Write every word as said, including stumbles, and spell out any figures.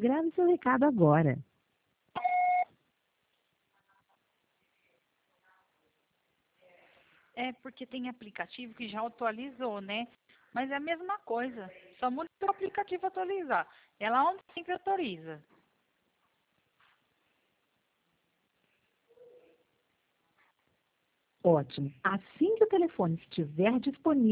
Grave seu recado agora. É porque tem aplicativo que já atualizou, né? Mas é a mesma coisa. Só muda o aplicativo atualizar. Ela onde sempre autoriza. Ótimo. Assim que o telefone estiver disponível,